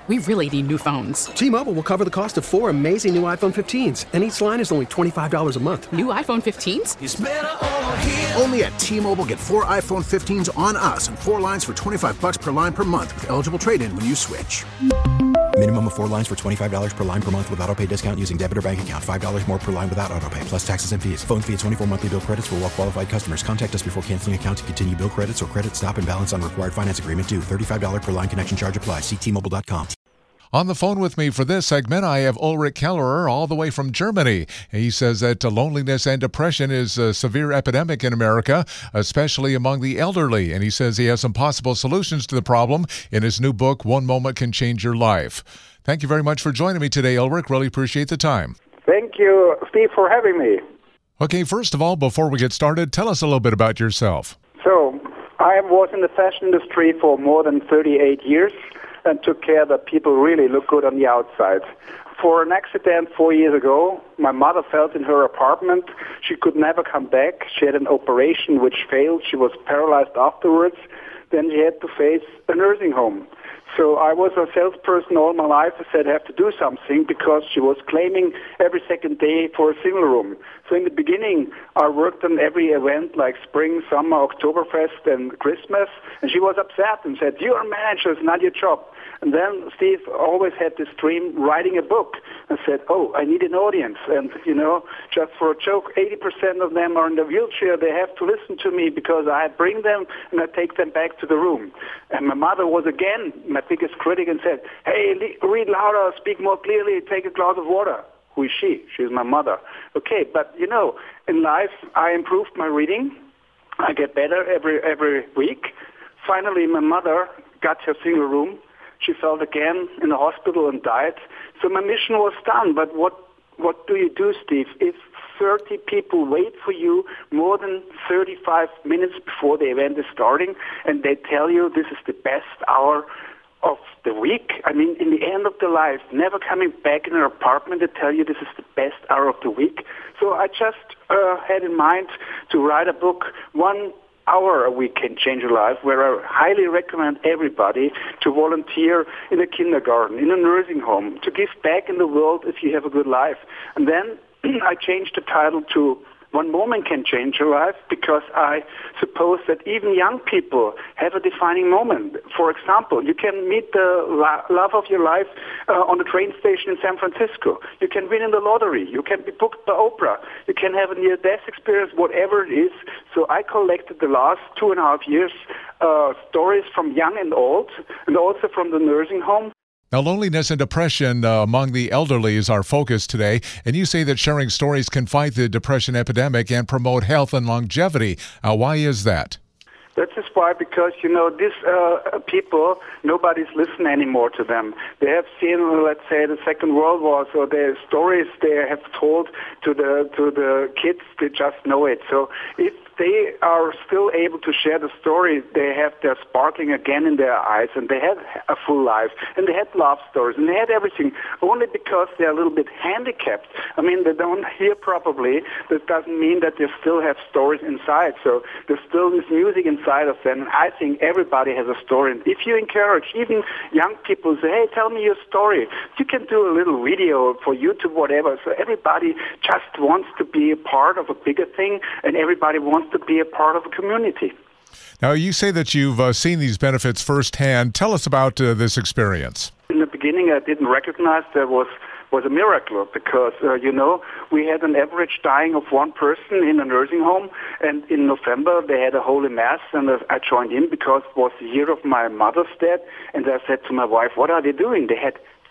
We really need new phones. T-Mobile will cover the cost of 4 amazing new iPhone 15s, and each line is only $25 a month. New iPhone 15s? It's better over here. Only at T-Mobile, get 4 iPhone 15s on us and 4 lines for $25 per line per month with eligible trade-in when you switch. Minimum of 4 lines for $25 per line per month with autopay discount using debit or bank account. $5 more per line without autopay, plus taxes and fees. Phone fee at 24 monthly bill credits for well-qualified customers. Contact us before canceling account to continue bill credits or credit stop and balance on required finance agreement due. $35 per line connection charge applies. See T-Mobile.com. On the phone with me for this segment, I have Ulrich Kellerer all the way from Germany. He says that loneliness and depression is a severe epidemic in America, especially among the elderly. And he says he has some possible solutions to the problem in his new book, One Moment Can Change Your Life. Thank you very much for joining me today, Ulrich. Really appreciate the time. Thank you, Steve, for having me. Okay, first of all, before we get started, tell us a little bit about yourself. So, I was in the fashion industry for more than 38 years and took care that people really look good on the outside. For an accident 4 years ago, my mother fell in her apartment. She could never come back. She had an operation which failed. She was paralyzed afterwards. Then she had to face a nursing home. So I was a salesperson all my life. I said I have to do something because she was claiming every second day for a single room. So in the beginning, I worked on every event like spring, summer, Oktoberfest, and Christmas. And she was upset and said, "You're a manager, it's not your job." And then Steve always had this dream, writing a book. I said, "Oh, I need an audience." And, just for a joke, 80% of them are in the wheelchair. They have to listen to me because I bring them and I take them back to the room. And my mother was again my biggest critic and said, "Hey, read louder, speak more clearly, take a glass of water." Who is she? She's my mother. Okay, but, in life, I improved my reading. I get better every week. Finally, my mother got her single room. She fell again in the hospital and died. So my mission was done. But what do you do, Steve? If 30 people wait for you more than 35 minutes before the event is starting and they tell you this is the best hour of the week, in the end of their life, never coming back in an apartment to tell you this is the best hour of the week. So I just had in mind to write a book, 1 hour a week can change your life, where I highly recommend everybody to volunteer in a kindergarten, in a nursing home, to give back in the world if you have a good life. And then I changed the title to One Moment Can Change Your Life, because I suppose that even young people have a defining moment. For example, you can meet the love of your life on the train station in San Francisco. You can win in the lottery. You can be booked by Oprah. You can have a near-death experience, whatever it is. So I collected the last 2.5 years stories from young and old, and also from the nursing home. Now, loneliness and depression among the elderly is our focus today, and you say that sharing stories can fight the depression epidemic and promote health and longevity. Why is that? That is why, because, these people, nobody's listening anymore to them. They have seen, let's say, the Second World War, so their stories they have told to the kids, they just know it. So if they are still able to share the story, they have their sparkling again in their eyes, and they had a full life, and they had love stories, and they had everything, only because they're a little bit handicapped. They don't hear properly. That doesn't mean that they still have stories inside. So there's still this music inside of them, and I think everybody has a story. And if you encourage even young people, say, "Hey, tell me your story," you can do a little video for YouTube, whatever. So everybody just wants to be a part of a bigger thing, and everybody wants to be a part of a community. Now, you say that you've seen these benefits firsthand. Tell us about this experience. In the beginning, I didn't recognize there was a miracle because, we had an average dying of one person in a nursing home, and in November they had a holy mass, and I joined in because it was the year of my mother's death, and I said to my wife, "What are they doing?" They had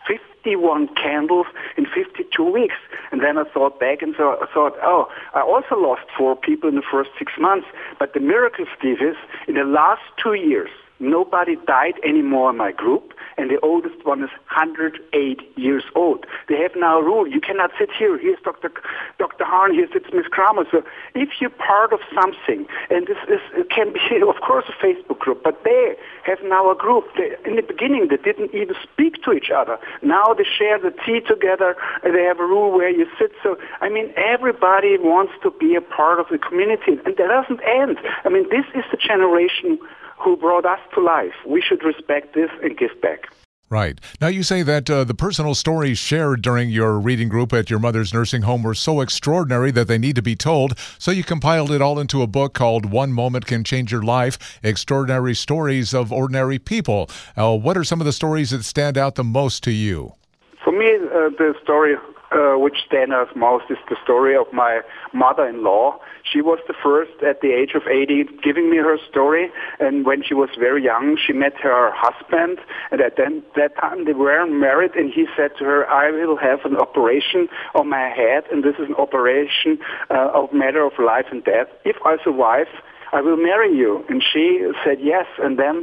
51 candles in 52 weeks. And then I thought back and so I thought, I also lost 4 people in the first 6 months. But the miracle, Steve, is in the last 2 years, nobody died anymore in my group, and the oldest one is 108 years old. They have now a rule. You cannot sit here. Here's Dr. Hahn, here sits Ms. Kramer. So if you're part of something, and it can be, of course, a Facebook group, but they have now a group. In the beginning, they didn't even speak to each other. Now they share the tea together, and they have a rule where you sit. So, everybody wants to be a part of the community, and that doesn't end. This is the generation who brought us to life. We should respect this and give back. Right. Now, you say that the personal stories shared during your reading group at your mother's nursing home were so extraordinary that they need to be told. So you compiled it all into a book called One Moment Can Change Your Life, Extraordinary Stories of Ordinary People. What are some of the stories that stand out the most to you? For me, the story which stands out most is the story of my mother-in-law. She was the first at the age of 80 giving me her story, and when she was very young, she met her husband, and at that time they weren't married, and he said to her, I will have an operation on my head, and this is an operation of matter of life and death. If I survive, I will marry you. And she said yes, and then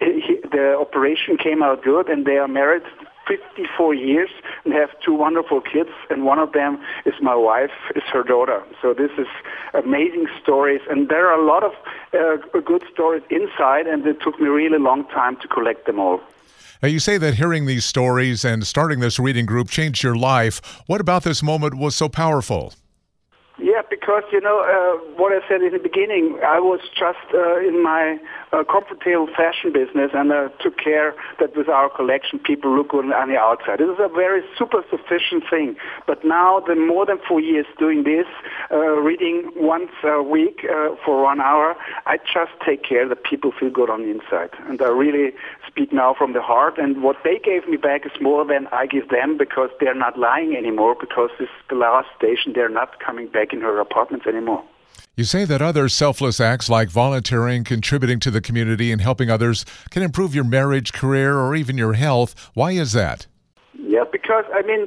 the operation came out good, and they are married 54 years and have two wonderful kids, and one of them is my wife, is her daughter. So this is amazing stories, and there are a lot of good stories inside, and it took me really long time to collect them all. Now, you say that hearing these stories and starting this reading group changed your life. What about this moment was so powerful? Yeah, because, what I said in the beginning, I was just in my comfortable fashion business, and I took care that with our collection people look good on the outside. It is a very super sufficient thing. But now, the more than 4 years doing this, reading once a week for 1 hour, I just take care that people feel good on the inside. And I really speak now from the heart, and what they gave me back is more than I give them, because they're not lying anymore, because this is the last station. They're not coming back in her apartments anymore. You say that other selfless acts like volunteering, contributing to the community, and helping others can improve your marriage, career, or even your health. Why is that? Yeah, because,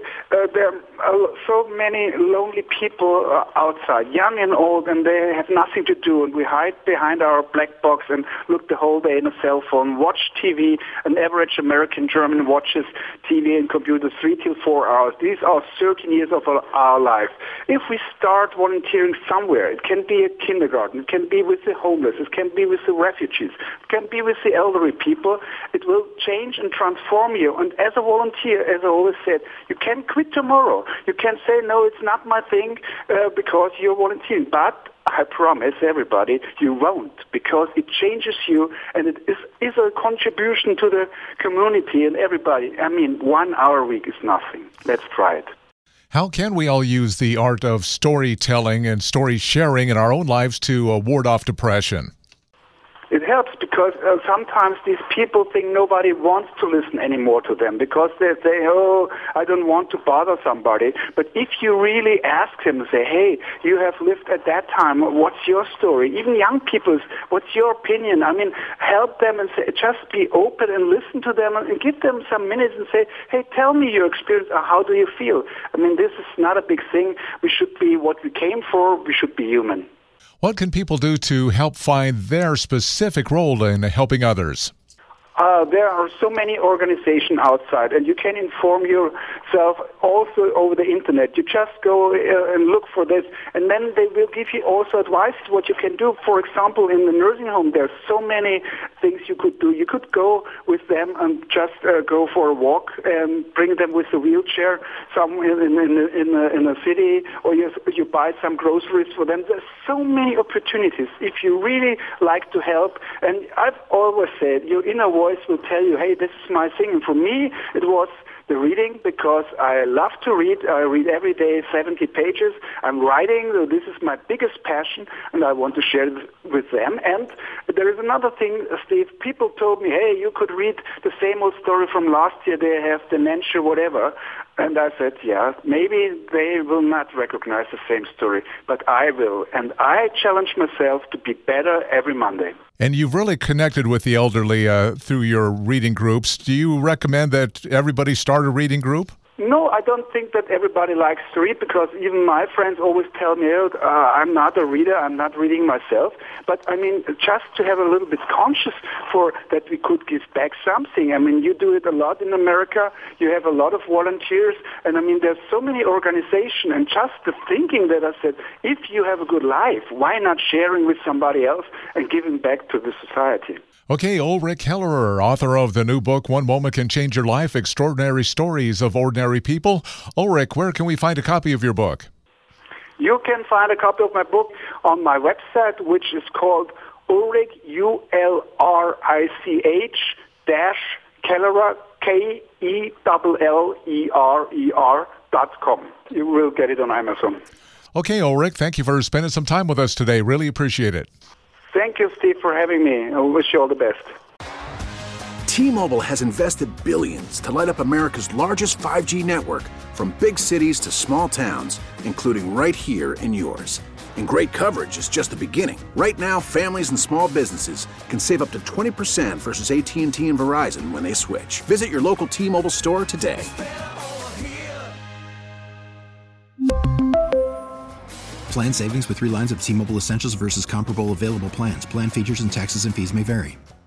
there are so many lonely people outside, young and old, and they have nothing to do, and we hide behind our black box and look the whole day in a cell phone, watch TV. An average American German watches TV and computers 3 to 4 hours. These are 13 years of our life. If we start volunteering somewhere, it can be a kindergarten, it can be with the homeless, it can be with the refugees, it can be with the elderly people, it will change and transform you. And as a volunteer, as I always said, you can quit tomorrow. You can say, no, it's not my thing because you're volunteering. But I promise everybody, you won't, because it changes you, and it is a contribution to the community and everybody. 1 hour a week is nothing. Let's try it. How can we all use the art of storytelling and story sharing in our own lives to ward off depression? It helps because sometimes these people think nobody wants to listen anymore to them because they say, oh, I don't want to bother somebody. But if you really ask them and say, hey, you have lived at that time, what's your story? Even young people, what's your opinion? Help them and say, just be open and listen to them and give them some minutes and say, hey, tell me your experience. How do you feel? This is not a big thing. We should be what we came for. We should be human. What can people do to help find their specific role in helping others? There are so many organizations outside, and you can inform yourself also over the internet. You just go and look for this, and then they will give you also advice what you can do. For example, in the nursing home, there are so many things you could do. You could go with them and just go for a walk and bring them with a wheelchair somewhere in a city, or you buy some groceries for them. There's so many opportunities if you really like to help. And I've always said, your inner voice will tell you, hey, this is my thing. And for me, it was the reading, because I love to read. I read every day 70 pages. I'm writing, so this is my biggest passion, and I want to share it with them. And there is another thing, Steve. People told me, hey, you could read the same old story from last year. They have dementia, whatever. And I said, yeah, maybe they will not recognize the same story, but I will. And I challenge myself to be better every Monday. And you've really connected with the elderly through your reading groups. Do you recommend that everybody start a reading group? No, I don't think that everybody likes to read, because even my friends always tell me, I'm not a reader, I'm not reading myself. But, just to have a little bit conscious for that we could give back something. You do it a lot in America. You have a lot of volunteers. And, there's so many organizations. And just the thinking that I said, if you have a good life, why not sharing with somebody else and giving back to the society? Okay, Ulrich Kellerer, author of the new book, One Moment Can Change Your Life, Extraordinary Stories of Ordinary People. Ulrich, where can we find a copy of your book? You can find a copy of my book on my website, which is called Ulrich, ULRICH, Kellerer, KELLERER.com. You will get it on Amazon. Okay, Ulrich, thank you for spending some time with us today. Really appreciate it. Thank you, Steve, for having me. I wish you all the best. T-Mobile has invested billions to light up America's largest 5G network, from big cities to small towns, including right here in yours. And great coverage is just the beginning. Right now, families and small businesses can save up to 20% versus AT&T and Verizon when they switch. Visit your local T-Mobile store today. Plan savings with 3 lines of T-Mobile Essentials versus comparable available plans. Plan features and taxes and fees may vary.